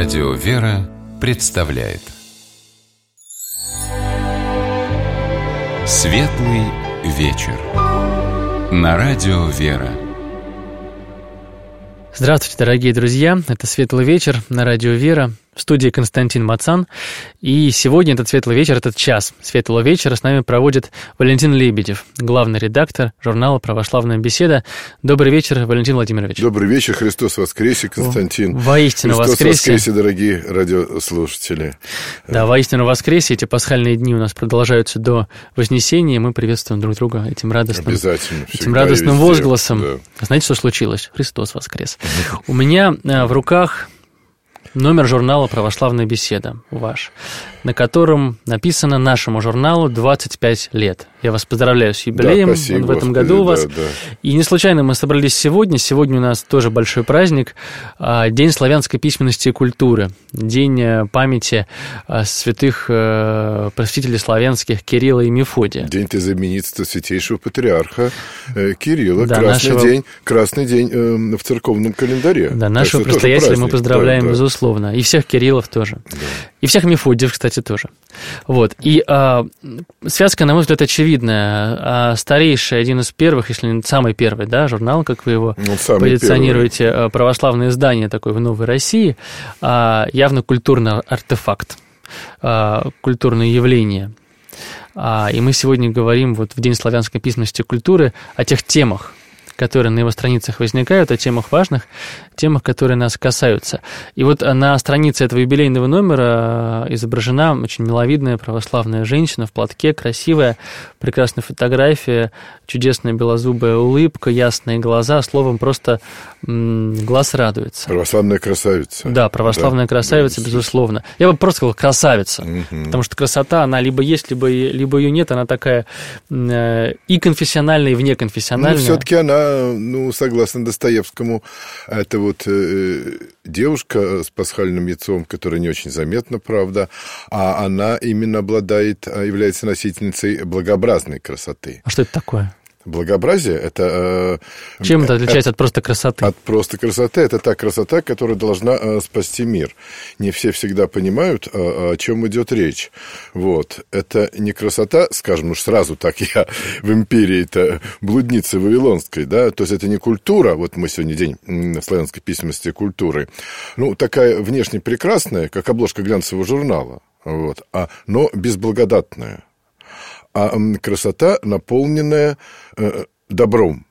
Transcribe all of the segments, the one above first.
Радио «Вера» представляет Светлый вечер на Радио «Вера». Здравствуйте, дорогие друзья! Это «Светлый вечер» на Радио «Вера». В студии Константин Мацан. И сегодня этот светлый вечер, этот час светлого вечера с нами проводит Валентин Лебедев, главный редактор журнала «Православная беседа». Добрый вечер, Валентин Владимирович. Добрый вечер, Христос воскресе, Константин. Воистину Христос воскресе. воскресе, дорогие радиослушатели. Да, воистину воскресе. Эти пасхальные дни у нас продолжаются до Вознесения. Мы приветствуем друг друга этим радостным возгласом. Да. Знаете, что случилось? Христос воскрес. У меня в руках номер журнала «Православная беседа» ваш, на котором написано нашему журналу 25 лет. Я вас поздравляю с юбилеем, да, спасибо, в этом году у вас. Да. И не случайно мы собрались сегодня. Сегодня у нас тоже большой праздник, День славянской письменности и культуры, День памяти святых просветителей славянских Кирилла и Мефодия. День знаменитства святейшего патриарха Кирилла, да, красный день в церковном календаре. Да, нашего предстоятеля мы поздравляем, да. Безусловно. И всех Кириллов тоже. Да. И всех Мефодиев, кстати, тоже. Вот. И связка, на мой взгляд, очевидная. Старейший, один из первых, если не самый первый, да, журнал, как вы его позиционируете, первый. Православное издание такое в Новой России, явно культурный артефакт, культурное явление. И мы сегодня говорим вот в День славянской письменности и культуры о тех темах, которые на его страницах возникают, о темах важных, темах, которые нас касаются. И вот на странице этого юбилейного номера изображена очень миловидная православная женщина в платке, красивая, прекрасная фотография, чудесная белозубая улыбка, ясные глаза, словом, просто глаз радуется. Православная красавица. Да, православная красавица, да, безусловно. Я бы просто сказал красавица, потому что красота, она либо есть, либо ее нет, она такая и конфессиональная, и внеконфессиональная. Но все-таки она, согласно Достоевскому, это вот девушка с пасхальным яйцом, которая не очень заметна, правда, а она именно является носительницей благообразной красоты. А что это такое? Благообразие – это… Чем это отличается от просто красоты? От просто красоты – это та красота, которая должна спасти мир. Не все всегда понимают, о чем идет речь. Вот. Это не красота, скажем, уж сразу так я в империи-то, блудницы вавилонской, да, то есть это не культура, вот мы сегодня день славянской письменности и культуры, такая внешне прекрасная, как обложка глянцевого журнала, вот, но безблагодатная. А красота, наполненная добром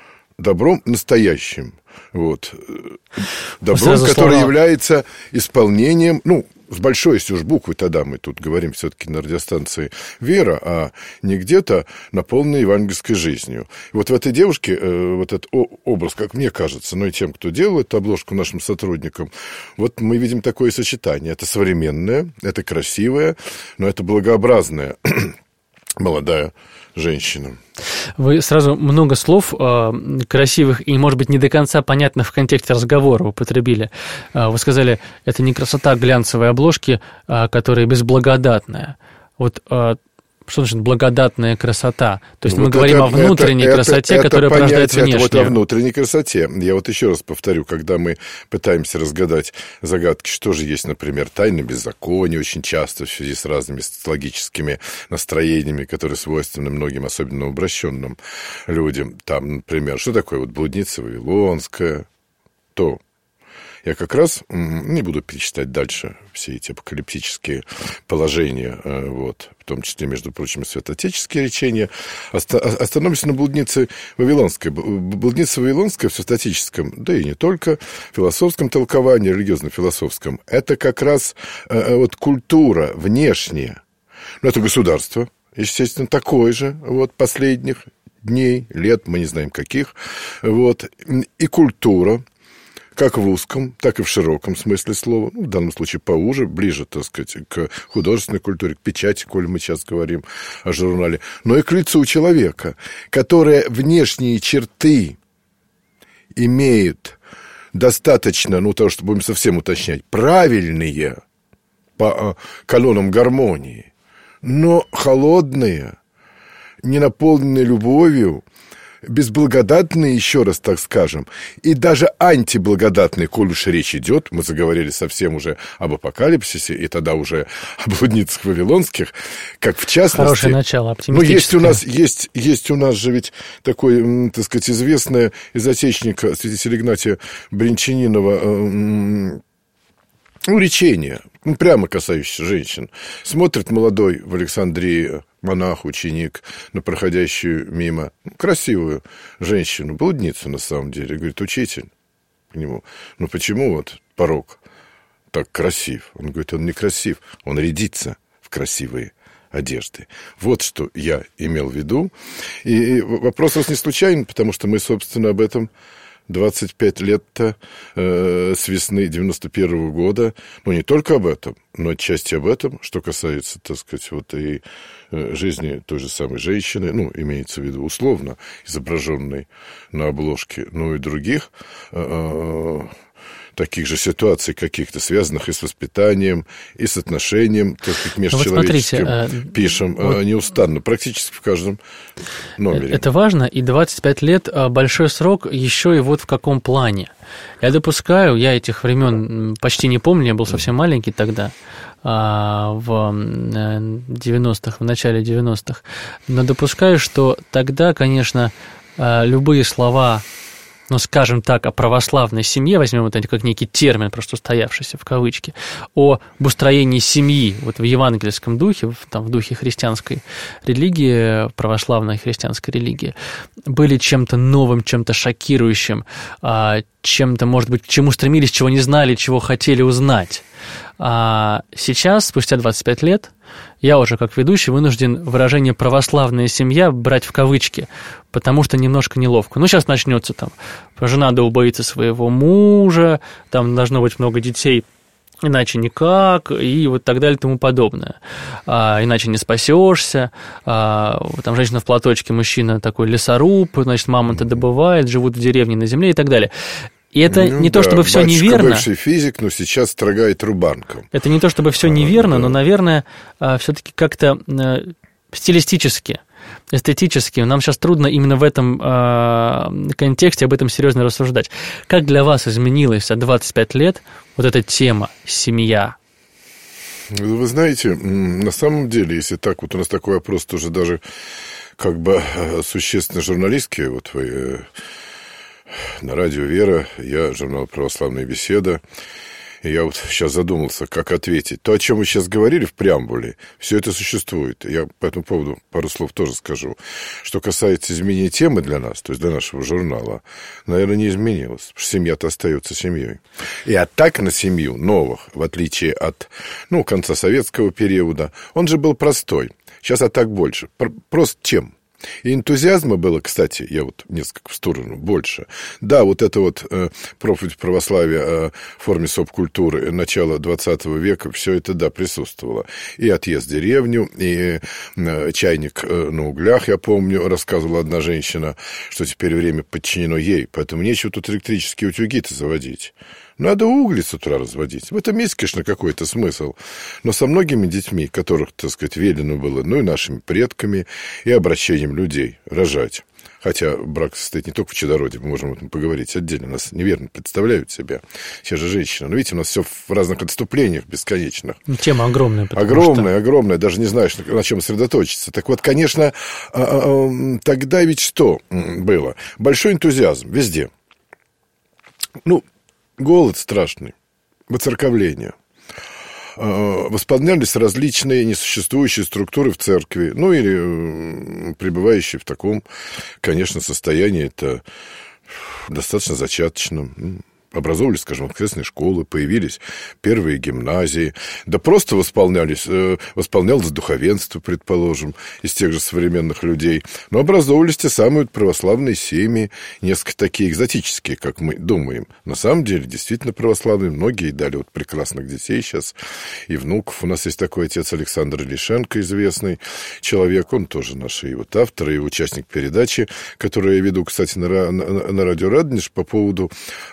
настоящим, вот, добром, который является исполнением, с большой, если уж буквы, тогда мы тут говорим все-таки на радиостанции «Вера», а не где-то наполненной евангельской жизнью. И вот в этой девушке вот этот образ, как мне кажется, и тем, кто делал эту обложку нашим сотрудникам, вот мы видим такое сочетание. Это современное, это красивое, но это благообразное молодая женщина. Вы сразу много слов красивых и, может быть, не до конца понятных в контексте разговора употребили. Вы сказали, это не красота глянцевой обложки, которая безблагодатная. Вот что значит благодатная красота? То есть мы говорим о внутренней красоте, которая порождает внешнюю. Это вот о внутренней красоте. Я вот еще раз повторю, когда мы пытаемся разгадать загадки, что же есть, например, тайны беззакония, очень часто в связи с разными социологическими настроениями, которые свойственны многим, особенно обращенным людям. Там, например, что такое вот блудница вавилонская, то... Я как раз не буду перечитать дальше все эти апокалиптические положения, вот, в том числе, между прочим, святоотеческие речения. Остановимся на блуднице вавилонской. Блудница вавилонская в святоотеческом, да и не только, философском толковании, религиозно-философском, это как раз вот культура внешняя. Это государство, естественно, такое же, вот, последних дней, лет, мы не знаем каких, вот, и культура, как в узком, так и в широком смысле слова, в данном случае поуже, ближе, так сказать, к художественной культуре, к печати, коль мы сейчас говорим о журнале, но и к лицу человека, которое внешние черты имеет достаточно, того, что будем совсем уточнять, правильные по канонам гармонии, но холодные, не наполненные любовью, безблагодатные, еще раз так скажем, и даже антиблагодатные, коль уж речь идет, мы заговорили совсем уже об апокалипсисе, и тогда уже об блудницах вавилонских, как в частности... Хорошее начало, оптимистическое. Но есть у нас же ведь такой, так сказать, известный из отечественника святителя Игнатия Брянчанинова речение, прямо касающееся женщин. Смотрит молодой в Александрии монах, ученик, на проходящую мимо красивую женщину, блудницу на самом деле. Говорит: учитель к нему: ну почему вот порок так красив? Он говорит: он не красив, он рядится в красивые одежды. Вот что я имел в виду. И вопрос не случайен, потому что мы, собственно, об этом 25 лет-то с весны 91-го года, ну, не только об этом, но отчасти об этом, что касается, так сказать, вот и жизни той же самой женщины, ну, имеется в виду условно изображенной на обложке, ну, и других таких же ситуаций каких-то, связанных и с воспитанием, и с отношением, так сказать, межчеловеческим, вот смотрите, пишем неустанно, практически в каждом номере. Это важно, и 25 лет большой срок еще и вот в каком плане. Я допускаю, я этих времен почти не помню, я был совсем маленький тогда, в 90-х, в начале 90-х, но допускаю, что тогда, конечно, любые слова, ну, скажем так, о православной семье, возьмем это как некий термин, просто устоявшийся в кавычки, об устроении семьи вот в евангельском духе, там, в духе христианской религии, православной христианской религии, были чем-то новым, чем-то шокирующим, чем-то, может быть, к чему стремились, чего не знали, чего хотели узнать. А сейчас, спустя 25 лет, я уже как ведущий вынужден выражение «православная семья» брать в кавычки, потому что немножко неловко. Ну, сейчас начнется там, жена да убоится своего мужа, там должно быть много детей, иначе никак, и вот так далее и тому подобное. Иначе не спасешься. Там женщина в платочке, мужчина такой лесоруб, значит, мамонта добывает, живут в деревне на земле и так далее. И это не то, чтобы все неверно. Бывший физик, но сейчас строгает рубанком. Это не то, чтобы все неверно, но, наверное, все-таки как-то стилистически, эстетически нам сейчас трудно именно в этом контексте об этом серьезно рассуждать. Как для вас изменилась за 25 лет вот эта тема «семья»? Вы знаете, на самом деле, если так, вот у нас такой вопрос тоже даже как бы существенно журналистский, вот вы... На радио «Вера», я журнал «Православная беседа», и я вот сейчас задумался, как ответить. То, о чем вы сейчас говорили в преамбуле, все это существует. Я по этому поводу пару слов тоже скажу. Что касается изменения темы для нас, то есть для нашего журнала, наверное, не изменилось, потому что семья-то остается семьей. И атак на семью новых, в отличие от, конца советского периода, он же был простой. Сейчас атак больше. Просто чем? И энтузиазма было, кстати, я вот несколько в сторону, больше. Да, вот это вот проповедь православия в форме субкультуры начала 20 века, все это, да, присутствовало. И отъезд в деревню, и чайник на углях, я помню, рассказывала одна женщина, что теперь время подчинено ей, поэтому нечего тут электрические утюги-то заводить. Надо угли с утра разводить. В этом есть, конечно, какой-то смысл. Но со многими детьми, которых, так сказать, велено было, и нашими предками, и обращением людей рожать. Хотя брак состоит не только в чадороде, мы можем об этом поговорить отдельно. Нас неверно представляют себя те же женщины. Но видите, у нас все в разных отступлениях бесконечных. Тема огромная. Огромная. Даже не знаешь, на чем сосредоточиться. Так вот, конечно, тогда ведь что было? Большой энтузиазм везде. Голод страшный, воцерковление. Восполнялись различные несуществующие структуры в церкви, или пребывающие в таком, конечно, состоянии, это достаточно зачаточном. Образовывались, скажем, воскресные школы, появились первые гимназии. Да просто восполнялось духовенство, предположим, из тех же современных людей. Но образовывались те самые православные семьи, несколько такие экзотические, как мы думаем. На самом деле, действительно православные. Многие дали вот прекрасных детей сейчас и внуков. У нас есть такой отец Александр Лишенко, известный человек. Он тоже наш и вот автор, и участник передачи, которую я веду, кстати, на радио «Радонеж» по поводу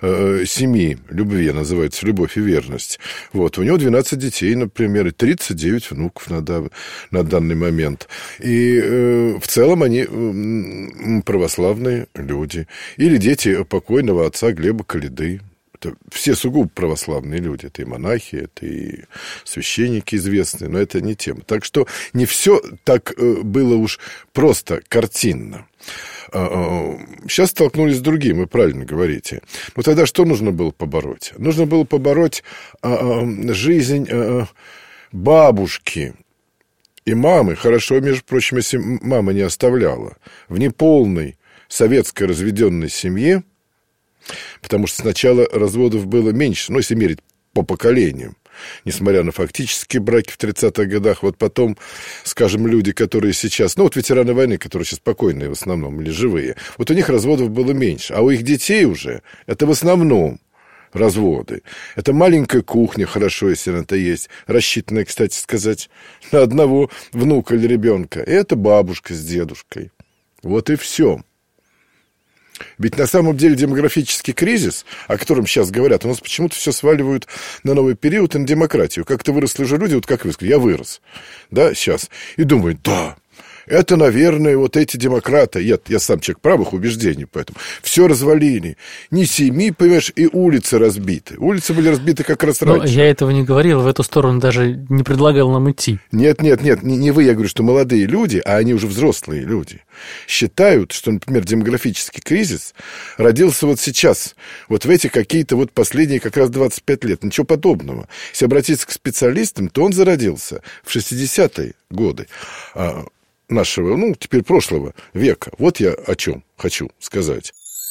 семьи, любви, называется «Любовь и верность». Вот, у него 12 детей, например, и 39 внуков на данный момент. И в целом они православные люди. Или дети покойного отца Глеба Коляды. Это все сугубо православные люди. Это и монахи, это и священники известные, но это не тема. Так что не все так было уж просто картинно. Сейчас столкнулись с другим, вы правильно говорите. Но тогда что нужно было побороть? Нужно было побороть жизнь бабушки и мамы. Хорошо, между прочим, если мама не оставляла. В неполной советской разведенной семье, потому что сначала разводов было меньше, ну, если мерить по поколениям. Несмотря на фактические браки в 30-х годах, вот потом, скажем, люди, которые сейчас, ну, вот ветераны войны, которые сейчас покойные в основном, или живые, вот у них разводов было меньше, а у их детей уже это в основном разводы. Это маленькая кухня, хорошо, если она-то есть, рассчитанная, кстати сказать, на одного внука или ребенка. И это бабушка с дедушкой. Вот и все. Ведь на самом деле демографический кризис, о котором сейчас говорят, у нас почему-то все сваливают на новый период и на демократию. Как-то выросли же люди, вот как вы сказали, я вырос, да, сейчас, и думаю, да, это, наверное, вот эти демократы, я сам человек правых убеждений, поэтому все развалили. Не семьи, понимаешь, и улицы разбиты. Улицы были разбиты как раз раньше. Но я этого не говорил, в эту сторону даже не предлагал нам идти. Нет, не вы, я говорю, что молодые люди, а они уже взрослые люди, считают, что, например, демографический кризис родился вот сейчас, вот в эти какие-то вот последние как раз 25 лет. Ничего подобного. Если обратиться к специалистам, то он зародился в 60-е годы нашего, ну, теперь прошлого века. Вот я о чем хочу сказать.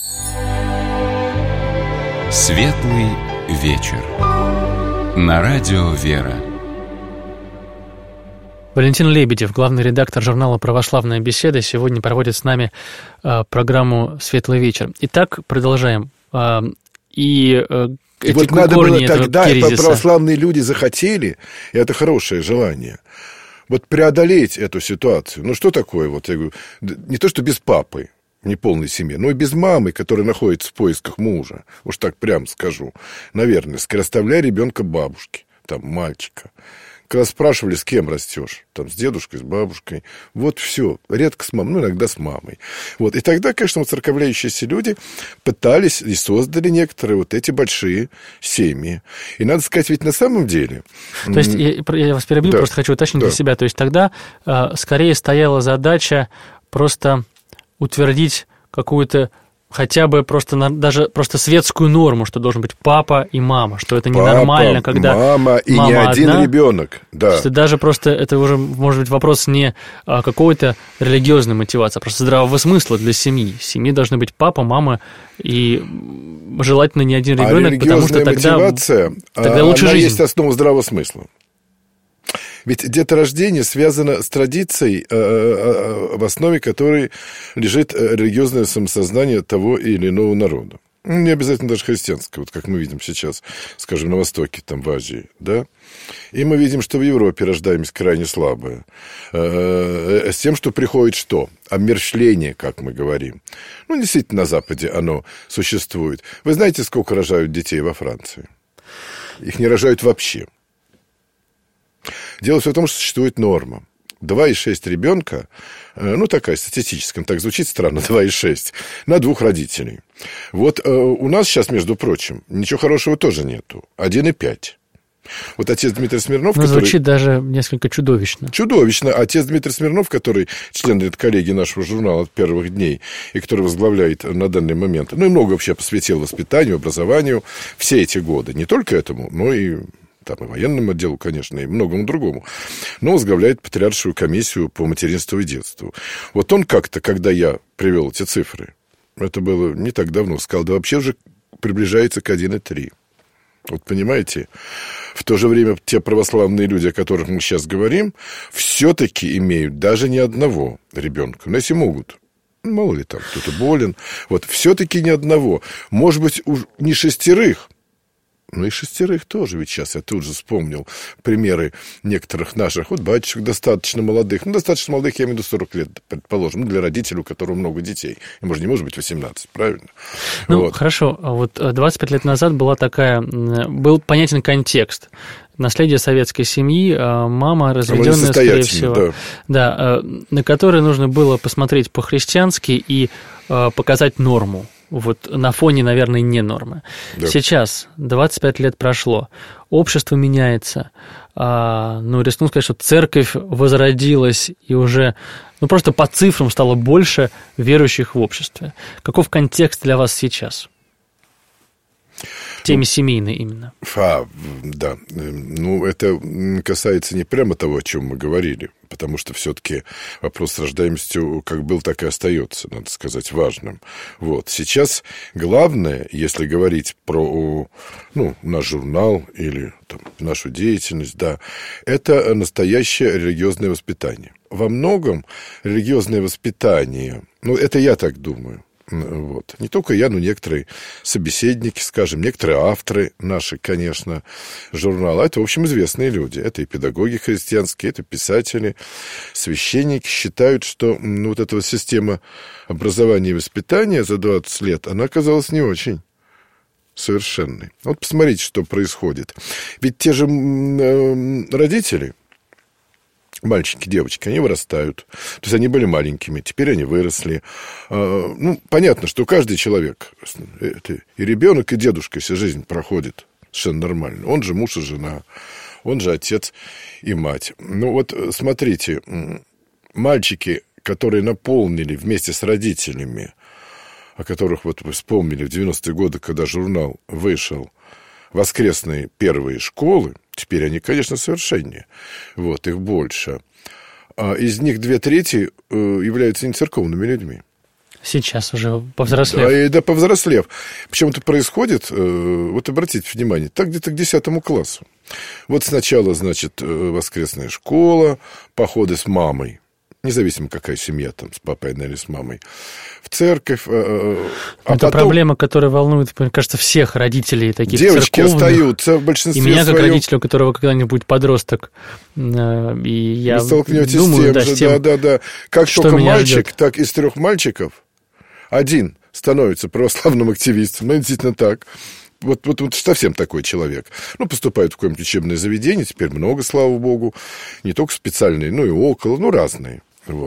Светлый вечер. На радио «Вера». Валентин Лебедев, главный редактор журнала «Православная беседа», сегодня проводит с нами программу «Светлый вечер». Итак, продолжаем. И вот надо было тогда, православные люди захотели, и это хорошее желание, вот преодолеть эту ситуацию. Ну, что такое, вот я говорю, не то, что без папы, неполной семьи, но и без мамы, которая находится в поисках мужа, уж так прям скажу, наверное, оставляй ребенка бабушке, там, мальчика. Когда спрашивали, с кем растешь, там, с дедушкой, с бабушкой, вот все, редко с мамой, ну, иногда с мамой. Вот, и тогда, конечно, церковляющиеся люди пытались и создали некоторые вот эти большие семьи. И надо сказать, ведь на самом деле... То есть, я вас перебью, да, просто хочу уточнить для себя, то есть тогда скорее стояла задача просто утвердить какую-то хотя бы даже просто светскую норму, что должен быть папа и мама, что это ненормально, когда мама и мама не один одна, ребенок. Да. Что даже просто это уже может быть вопрос не какой-то религиозной мотивации, а просто здравого смысла для семьи. В семье должны быть папа, мама и желательно не один ребенок, потому что тогда лучше жизнь. Есть основа здравого смысла. Ведь деторождение связано с традицией, в основе которой лежит религиозное самосознание того или иного народа. Не обязательно даже христианское, вот как мы видим сейчас, скажем, на Востоке, там, в Азии, да? И мы видим, что в Европе рождаемость крайне слабая. С тем, что приходит что? Омерщвление, как мы говорим. Ну, действительно, на Западе оно существует. Вы знаете, сколько рожают детей во Франции? Их не рожают вообще. Дело все в том, что существует норма. 2,6 ребенка, ну, такая статистическая, так звучит странно, 2,6, на 2 родителей. Вот у нас сейчас, между прочим, ничего хорошего тоже нету. 1,5. Вот отец Дмитрий Смирнов, который... звучит даже несколько чудовищно. Чудовищно. Отец Дмитрий Смирнов, который член редколлегии нашего журнала от первых дней, и который возглавляет на данный момент, ну, и много вообще посвятил воспитанию, образованию все эти годы. Не только этому, но и... там и военному отделу, конечно, и многому другому, но возглавляет Патриаршую комиссию по материнству и детству. Вот он как-то, когда я привел эти цифры, это было не так давно, сказал, да вообще уже приближается к 1,3. Вот понимаете, в то же время те православные люди, о которых мы сейчас говорим, все-таки имеют даже не одного ребенка, но если могут. Мало ли там, кто-то болен. Вот, все-таки ни одного. Может быть, уж не 6, Ну и 6 тоже, ведь сейчас я тут же вспомнил примеры некоторых наших, вот батюшек достаточно молодых, достаточно молодых, я имею в виду 40 лет, предположим, для родителей, у которого много детей. Ему же не может быть 18, правильно? Хорошо, вот 25 лет назад был понятен контекст. Наследие советской семьи, мама разведенная, скорее всего, да, на которой нужно было посмотреть по-христиански и показать норму. Вот на фоне, наверное, не нормы. Да. Сейчас 25 лет прошло, общество меняется, рискну сказать, что церковь возродилась, и уже, просто по цифрам стало больше верующих в обществе. Каков контекст для вас сейчас? В теме семейной именно. Да. Это касается не прямо того, о чем мы говорили, потому что все-таки вопрос с рождаемостью как был, так и остается, надо сказать, важным. Сейчас главное, если говорить про наш журнал или нашу деятельность, это настоящее религиозное воспитание. Во многом религиозное воспитание, это я так думаю, не только я, но некоторые собеседники, скажем, некоторые авторы наши, конечно, журнала. Это, в общем, известные люди. Это и педагоги христианские, это писатели, священники считают, что эта система образования и воспитания за 20 лет, она оказалась не очень совершенной. Посмотрите, что происходит. Ведь те же родители, мальчики, девочки, они вырастают. То есть они были маленькими, теперь они выросли. Понятно, что каждый человек, это и ребенок, и дедушка, вся жизнь проходит совершенно нормально. Он же муж и жена, он же отец и мать. Смотрите, мальчики, которые наполнили вместе с родителями, о которых вы вспомнили в 90-е годы, когда журнал вышел, воскресные первые школы, теперь они, конечно, совершеннее. Их больше. А из них 2/3 являются нецерковными людьми. Сейчас уже повзрослев. Да, повзрослев. Причем это происходит, обратите внимание, так где-то к 10 классу. Сначала, воскресная школа, походы с мамой. Независимо, какая семья там, с папой или с мамой, в церковь. Это потом проблема, которая волнует, мне кажется, всех родителей таких девочки церковных. остаются в большинстве и меня, своем. как родителя, у которого когда-нибудь будет подросток, и я столкнетесь думаю, с тем же, да. Как что только меня мальчик, ждет. так из 3 мальчиков один становится православным активистом. Действительно так. Совсем такой человек. Поступают в какое-нибудь учебное заведение, теперь много, слава богу. Не только специальные, но и около, разные.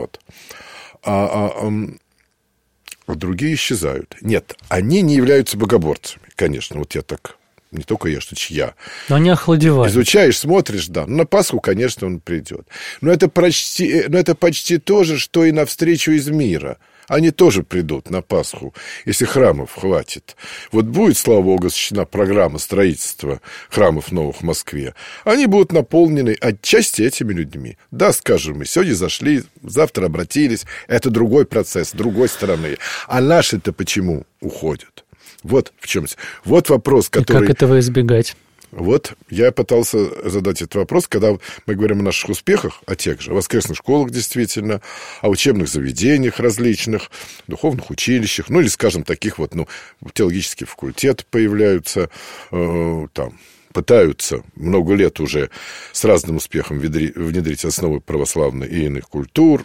А другие исчезают. Нет, они не являются богоборцами, конечно. Я так, не только я, что чья. Но они охладевают. Изучаешь, смотришь, да. На Пасху, конечно, он придет. Но это почти то же, что и на встречу из мира. Они тоже придут на Пасху, если храмов хватит. Будет, слава богу, осуществлена программа строительства храмов новых в Москве. Они будут наполнены отчасти этими людьми. Да, скажем, мы сегодня зашли, завтра обратились. Это другой процесс, с другой стороны. А наши-то почему уходят? В чем. Вопрос, который... И как этого избегать? Я пытался задать этот вопрос, когда мы говорим о наших успехах, о тех же воскресных школах, действительно, о учебных заведениях различных, духовных училищах, или, скажем, таких теологические факультеты появляются, пытаются много лет уже с разным успехом внедрить основы православной и иных культур.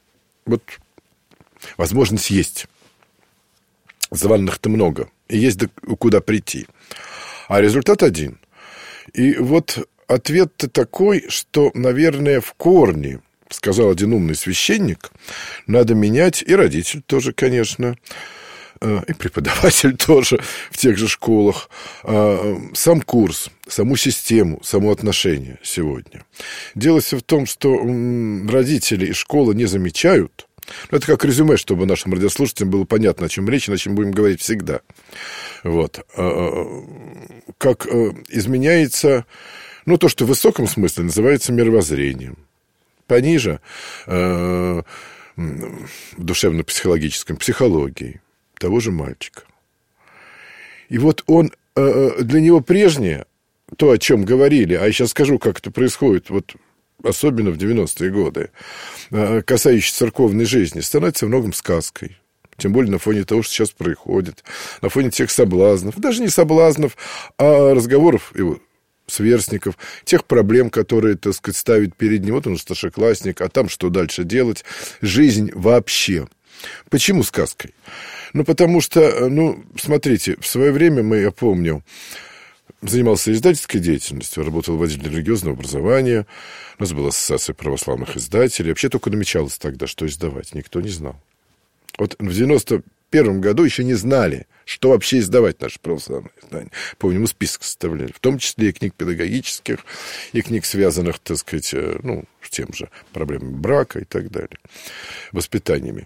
Возможность есть. Заваленных-то много, и есть куда прийти. А результат один. И ответ-то такой, что, наверное, в корне, сказал один умный священник, надо менять, и родитель тоже, конечно, и преподаватель тоже в тех же школах, сам курс, саму систему, само отношение сегодня. Дело все в том, что родители и школа не замечают. Это как резюме, чтобы нашим радиослушателям было понятно, о чем речь, и о чем будем говорить всегда. Как изменяется, то, что в высоком смысле называется мировоззрением. Пониже душевно-психологическом, психологией того же мальчика. И он, для него прежнее, то, о чем говорили, а я сейчас скажу, как это происходит, особенно в 90-е годы, касающейся церковной жизни, становится во многом сказкой. Тем более на фоне того, что сейчас происходит. На фоне тех соблазнов. Даже не соблазнов, а разговоров его сверстников, тех проблем, которые, так сказать, ставит перед ним. Вот он старшеклассник, а там что дальше делать? Жизнь вообще. Почему сказкой? Ну, потому что, смотрите, в свое время я помню, занимался издательской деятельностью, работал в отделе религиозного образования. У нас была ассоциация православных издателей. Вообще только намечалось тогда, что издавать. Никто не знал. Вот в 91 году еще не знали, что вообще издавать наши православные издания. Помню, мы список составляли, в том числе и книг педагогических, и книг, связанных, так сказать, с тем же проблемами брака и так далее, воспитаниями.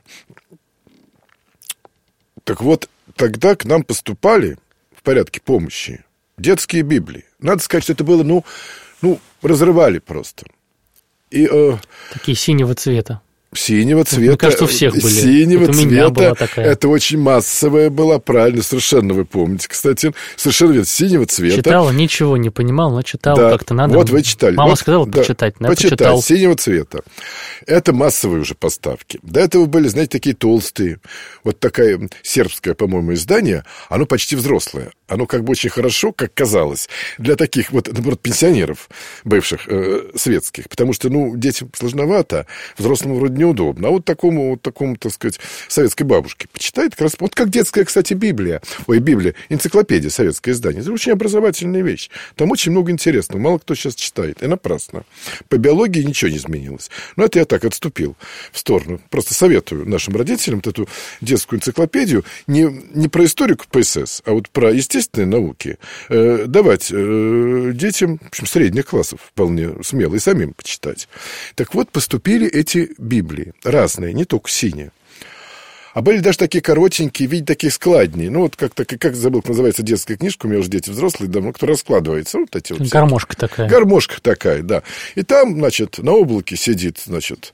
Так вот, тогда к нам поступали в порядке помощи детские Библии. Надо сказать, что это было, разрывали просто. И, такие синего цвета. Синего цвета. Мне кажется, у всех были. Синего вот у меня была такая. Это очень массовая была, правильно, совершенно вы помните, кстати. Совершенно верно, синего цвета. Читала, ничего не понимал, но читал, да. Как-то надо. Вот вы читали. Мама сказала почитать, да, почитал. Синего цвета. Это массовые уже поставки. До этого были, знаете, такие толстые. Вот такая сербское, по-моему, издание, оно почти взрослое. Оно как бы очень хорошо, как казалось, для таких вот, наоборот, пенсионеров бывших светских. Потому что, детям сложновато, взрослому вроде неудобно. А вот такому, так сказать, советской бабушке почитает как раз... Вот как детская, кстати, Библия. Библия, энциклопедия, советское издание. Это очень образовательная вещь. Там очень много интересного. Мало кто сейчас читает. И напрасно. По биологии ничего не изменилось. Но это я так отступил в сторону. Просто советую нашим родителям вот эту детскую энциклопедию не про историю КПСС, а вот про естественные науки давать детям, в общем, средних классов вполне смело и самим почитать. Так вот, поступили эти Библии. Разные, не только синие. А были даже такие коротенькие, видите, такие складнее. Как забыл, как называется детская книжка, у меня уже дети взрослые давно, кто раскладывается. Вот эти вот гармошка такая. Гармошка такая, да. И там, значит, на облаке сидит, значит,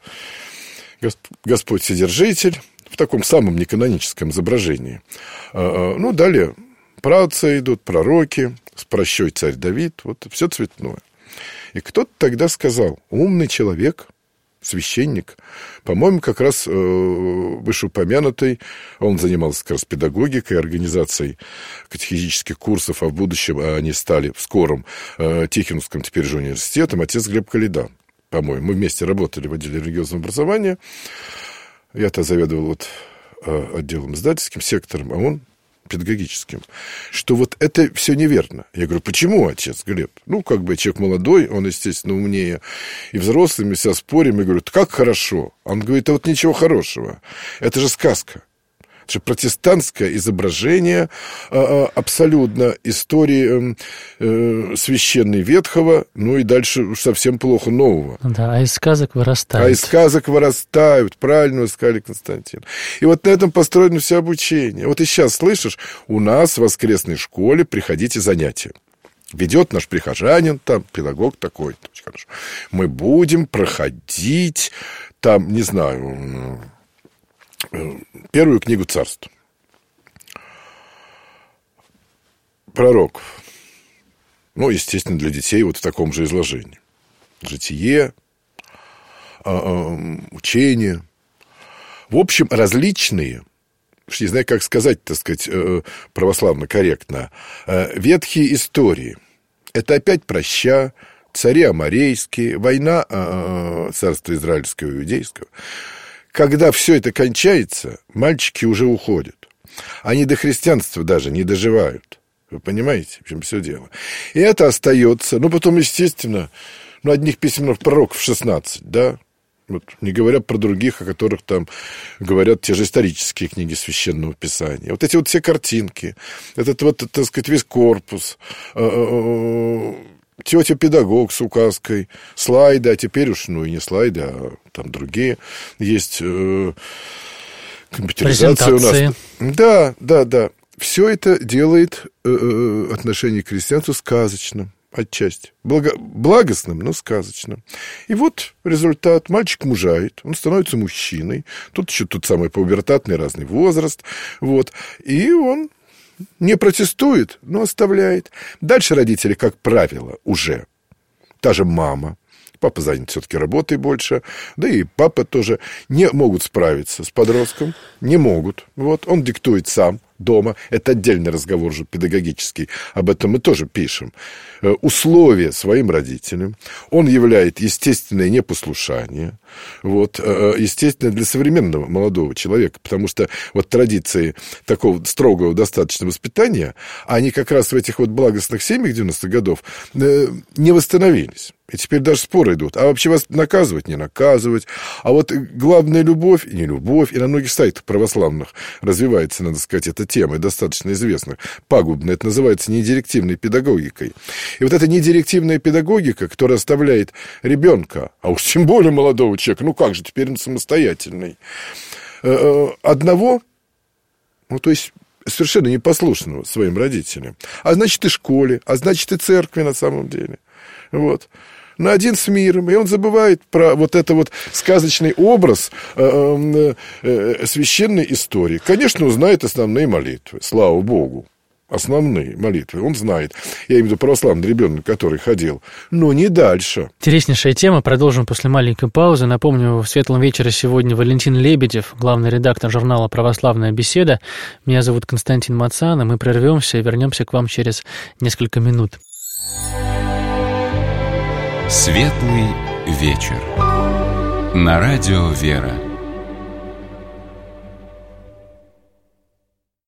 Господь Вседержитель в таком самом неканоническом изображении. Далее праотцы идут, пророки, с прощой царь Давид, вот все цветное. И кто-то тогда сказал, умный человек, священник, по-моему, как раз вышеупомянутый, он занимался как раз педагогикой, организацией катехизических курсов, а в будущем они стали в скором Тихвиновском теперь же университетом, отец Глеб Калида, по-моему. Мы вместе работали в отделе религиозного образования. Я-то заведовал отделом издательским, сектором, а он педагогическим, что вот это все неверно. Я говорю, почему, отец Глеб? Человек молодой, он, естественно, умнее и взрослый, мы все спорим. Я говорю, как хорошо. Он говорит, а вот ничего хорошего. Это же сказка. Это же протестантское изображение абсолютно истории священной Ветхого, и дальше уж совсем плохо Нового. Да, а из сказок вырастают. Правильно вы сказали, Константин. И вот на этом построено все обучение. Вот и сейчас, слышишь, у нас в воскресной школе приходите занятия. Ведет наш прихожанин, там, педагог такой, очень хорошо. Мы будем проходить, там, не знаю... Первую книгу царств. Пророков. Естественно, для детей вот в таком же изложении. Житие, учение. В общем, различные, не знаю, как сказать, так сказать, православно корректно, ветхие истории. Это опять проща, цари аморейские, война царства израильского и иудейского. Когда все это кончается, мальчики уже уходят. Они до христианства даже не доживают. Вы понимаете, в чем все дело? И это остается. Потом, естественно, одних письменных пророков 16, да? Не говоря про других, о которых там говорят те же исторические книги Священного Писания. Вот эти вот все картинки, этот вот, так сказать, весь корпус, тетя-педагог с указкой, слайды, а теперь уж, и не слайды, а там другие есть компьютеризация у нас. Да. Все это делает отношение к христианству сказочным, отчасти. Благостным, но сказочным. И вот результат. Мальчик мужает, он становится мужчиной. Тут еще тот самый пубертатный разный возраст. Вот. И он не протестует, но оставляет. Дальше родители, как правило, уже, та же мама, Папа занят все-таки работой больше, да и папа тоже не могут справиться с подростком, не могут. Вот, он диктует сам дома. Это отдельный разговор уже педагогический. Об этом мы тоже пишем. Условия своим родителям. Он являет естественное непослушание. Вот, естественно, для современного молодого человека. Потому что вот традиции такого строгого достаточно воспитания, они как раз в этих вот благостных семьях 90-х годов не восстановились. И теперь даже споры идут. А вообще вас наказывать, не наказывать. А вот главная любовь и не любовь. И на многих сайтах православных развивается, надо сказать, эта тема, достаточно известна, пагубная. Это называется недирективной педагогикой. И вот эта недирективная педагогика, которая оставляет ребенка, а уж тем более молодого человека, ну как же, теперь он самостоятельный, одного, ну то есть совершенно непослушного своим родителям. А значит и школе, а значит и церкви на самом деле. Вот. На один с миром, и он забывает про вот это вот сказочный образ священной истории. Конечно, он знает основные молитвы, слава Богу. Основные молитвы он знает. Я имею в виду православный ребенок, который ходил. Но не дальше. Интереснейшая тема. Продолжим после маленькой паузы. Напомню, в «Светлом вечере» сегодня Валентин Лебедев, главный редактор журнала «Православная беседа». Меня зовут Константин Мацан, и мы прервемся и вернемся к вам через несколько минут. Светлый вечер. На радио «Вера».